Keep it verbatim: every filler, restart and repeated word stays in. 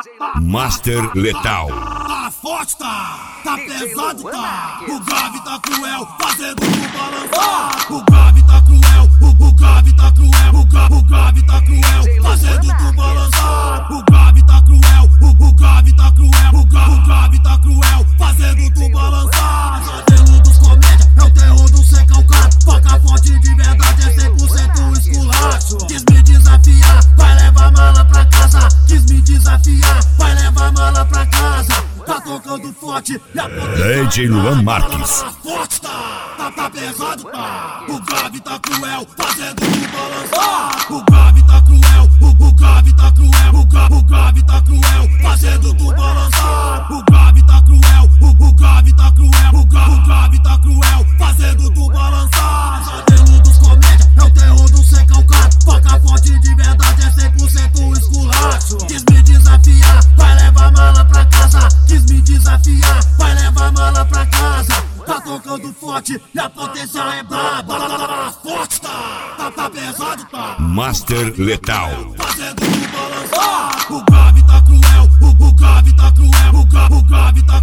Master Letal. Tá forte, tá, tá pesado, tá. O grave tá cruel, fazendo tu balançar. O grave tá cruel, o, o grave tá cruel, o, gra, o grave tá cruel, fazendo tu balançar. O grave tá cruel, o, o grave tá cruel, o, gra, o grave tá cruel, fazendo tu balançar. Modelo dos comédia, é o terror do ser calcado. Faca forte de verdade, é cem por cento esculacho. Quis me desafiar, vai levar mala pra casa. Quis me desafiar, vai levar mala pra casa. Tá tocando forte e a D J Luan Marques. Tá forte, tá, tá, tá pesado, tá. O grave tá cruel, fazendo tu balançar. O grave tá cruel, o, o grave tá cruel, o, gra, o grave tá cruel, fazendo tu balançar. O grave tá cruel, o, o grave tá cruel, o, gra, o grave tá cruel, fazendo tu balançar. Modelo dos comédia, é o terror do ser calcado. Faca forte de verdade, é cem por cento esculacho. Quis me desafiar, vai levar mala pra casa. Quis me desafiar, vai levar mala pra casa. Tá tocando forte e a potência é braba. Forte, tá, tá, tá pesado, tá. Master Letal. Fazendo tu balançar. O grave tá cruel, o, o grave tá cruel, o, gra, o grave tá